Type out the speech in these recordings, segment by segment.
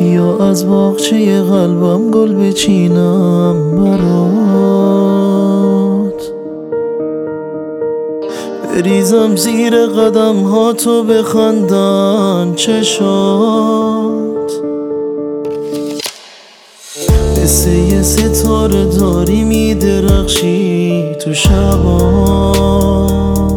یا از باغچه قلبم گل بچینم برات، بریزم زیر قدم ها تو بخندن چشات، مثل یه ستاره داری میدرخشی تو شبا،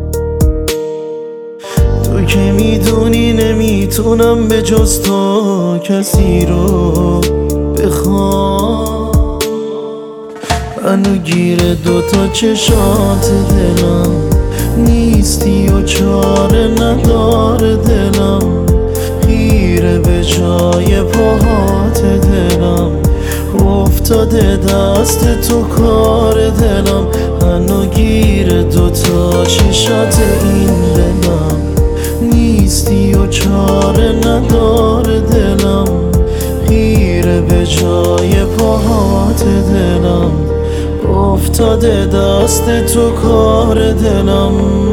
تو که میدونی نمیتونم به جز تو کسی رو بخوام. منو گیر دوتا چشات دلم نیستی و چاره نداره دلم، خیره به جای پاهات دلم، افتاده دست تو کار دلم. منو گیر دوتا چشات این دلم نیستی و چاره نداره دلم، خیره به جای پاهات دلم، افتاده دست تو کار دلم.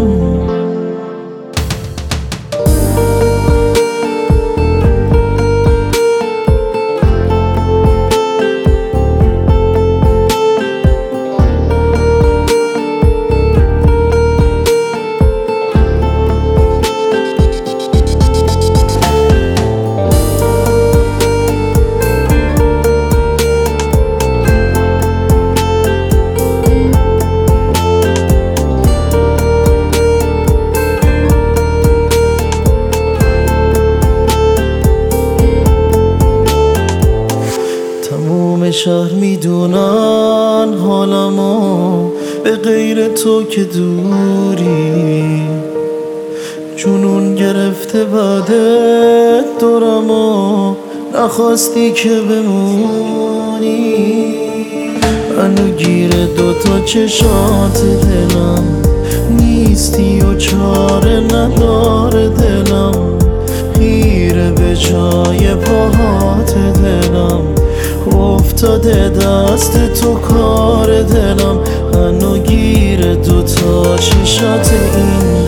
تموم شهر میدونن حالمو، به غیر تو که دوری جنون گرفته بعدت دورمو، نخواستی که بمونی. منو گیر دوتا چشات دلم نیستی و چاره نداره دلم، خیره به جای پاهات دلم، افتاده دست تو کار دلم. منو گیر دوتا چشات این